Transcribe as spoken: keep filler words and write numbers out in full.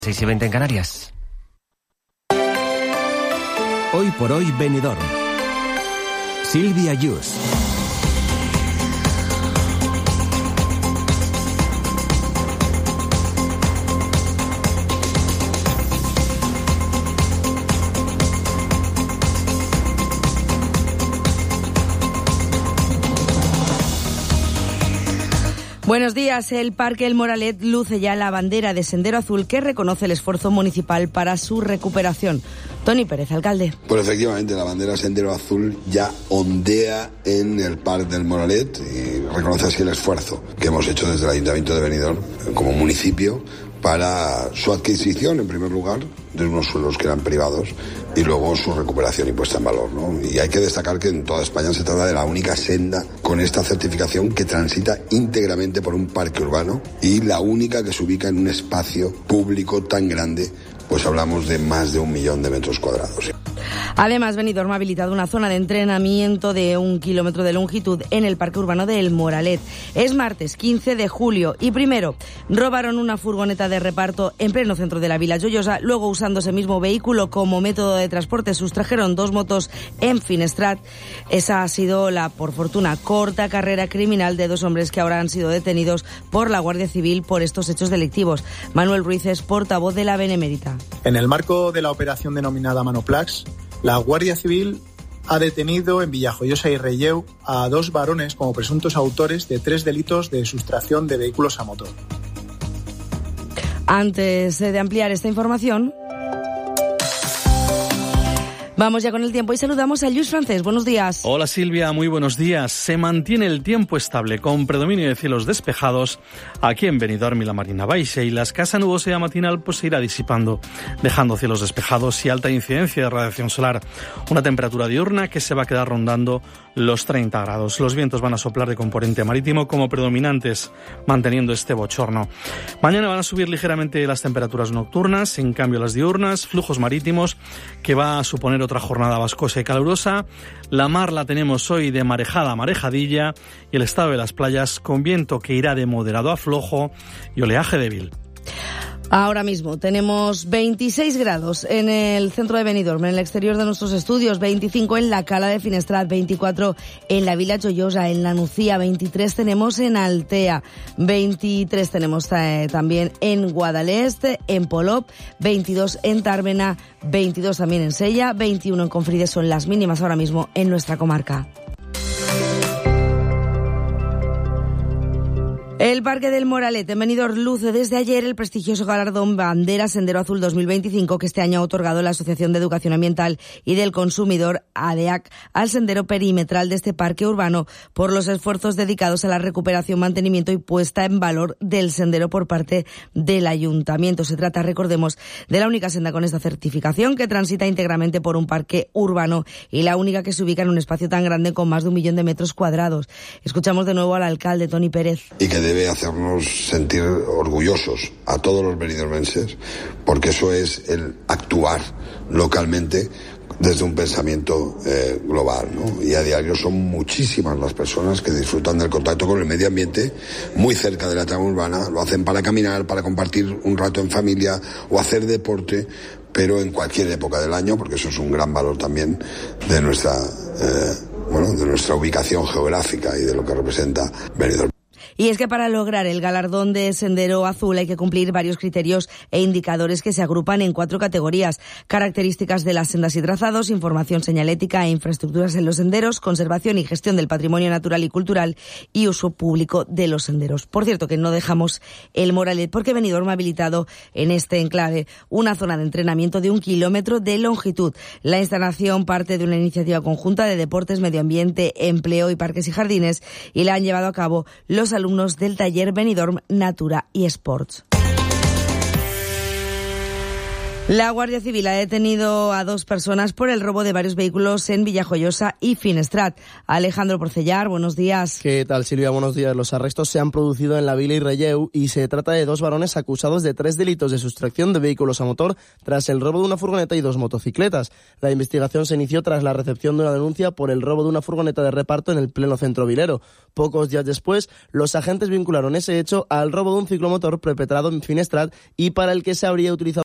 seis y veinte en Canarias. Hoy por hoy Benidorm. Silvia Yus. Buenos días. El Parque El Moralet luce ya la bandera de Sendero Azul que reconoce el esfuerzo municipal para su recuperación. Tony Pérez, alcalde. Pues efectivamente, la bandera Sendero Azul ya ondea en el Parque del Moralet y reconoce así el esfuerzo que hemos hecho desde el Ayuntamiento de Benidorm como municipio para su adquisición, en primer lugar, de unos suelos que eran privados y luego su recuperación y puesta en valor, ¿no? Y hay que destacar que en toda España se trata de la única senda con esta certificación que transita íntegramente por un parque urbano y la única que se ubica en un espacio público tan grande, pues hablamos de más de un millón de metros cuadrados. Además, Benidorm ha habilitado una zona de entrenamiento de un kilómetro de longitud en el Parque Urbano de El Moralet. Es martes quince de julio y primero robaron una furgoneta de reparto en pleno centro de la Vila Joiosa, luego usando ese mismo vehículo como método de transporte sustrajeron dos motos en Finestrat. Esa ha sido la, por fortuna, corta carrera criminal de dos hombres que ahora han sido detenidos por la Guardia Civil por estos hechos delictivos. Manuel Ruiz es portavoz de la Benemérita. En el marco de la operación denominada Manoplax, la Guardia Civil ha detenido en Villajoyosa y Relleu a dos varones como presuntos autores de tres delitos de sustracción de vehículos a motor. Antes de ampliar esta información, vamos ya con el tiempo y saludamos a Lluís Francés. Buenos días. Hola Silvia, muy buenos días. Se mantiene el tiempo estable con predominio de cielos despejados aquí en Benidorm y la Marina Baixa, y la escasa nubosidad matinal pues se irá disipando, dejando cielos despejados y alta incidencia de radiación solar. Una temperatura diurna que se va a quedar rondando los treinta grados. Los vientos van a soplar de componente marítimo como predominantes, manteniendo este bochorno. Mañana van a subir ligeramente las temperaturas nocturnas, en cambio las diurnas, flujos marítimos que va a suponer otra jornada vascosa y calurosa. La mar la tenemos hoy de marejada a marejadilla y el estado de las playas con viento que irá de moderado a flojo y oleaje débil. Ahora mismo tenemos veintiséis grados en el centro de Benidorm, en el exterior de nuestros estudios, veinticinco en la Cala de Finestrat, veinticuatro en la Vila Joiosa, en la Nucía, veintitrés tenemos en Altea, veintitrés tenemos eh, también en Guadalest, en Polop, veintidós en Tàrbena, veintidós también en Sella, veintiuno en Confrides, son las mínimas ahora mismo en nuestra comarca. El Parque del Moralet en Benidorm luce desde ayer el prestigioso galardón Bandera Sendero Azul dos mil veinticinco que este año ha otorgado la Asociación de Educación Ambiental y del Consumidor, A D E A C, al sendero perimetral de este parque urbano por los esfuerzos dedicados a la recuperación, mantenimiento y puesta en valor del sendero por parte del Ayuntamiento. Se trata, recordemos, de la única senda con esta certificación que transita íntegramente por un parque urbano y la única que se ubica en un espacio tan grande con más de un millón de metros cuadrados. Escuchamos de nuevo al alcalde Tony Pérez. Y que debe hacernos sentir orgullosos a todos los benidormenses, porque eso es el actuar localmente desde un pensamiento eh, global, ¿no? Y a diario son muchísimas las personas que disfrutan del contacto con el medio ambiente muy cerca de la trama urbana, lo hacen para caminar, para compartir un rato en familia o hacer deporte, pero en cualquier época del año, porque eso es un gran valor también de nuestra, eh, bueno, de nuestra ubicación geográfica y de lo que representa Benidorm. Y es que para lograr el galardón de Sendero Azul hay que cumplir varios criterios e indicadores que se agrupan en cuatro categorías: características de las sendas y trazados, información señalética e infraestructuras en los senderos, conservación y gestión del patrimonio natural y cultural y uso público de los senderos. Por cierto, que no dejamos el Moralet porque Benidorm ha habilitado en este enclave una zona de entrenamiento de un kilómetro de longitud. La instalación parte de una iniciativa conjunta de deportes, medio ambiente, empleo y parques y jardines, y la han llevado a cabo los alumnos del taller Benidorm Natura y Sports. La Guardia Civil ha detenido a dos personas por el robo de varios vehículos en Villajoyosa y Finestrat. Alejandro Porcellar, buenos días. ¿Qué tal, Silvia? Buenos días. Los arrestos se han producido en la Vila y Relleu y se trata de dos varones acusados de tres delitos de sustracción de vehículos a motor tras el robo de una furgoneta y dos motocicletas. La investigación se inició tras la recepción de una denuncia por el robo de una furgoneta de reparto en el pleno centro vilero. Pocos días después, los agentes vincularon ese hecho al robo de un ciclomotor perpetrado en Finestrat y para el que se habría utilizado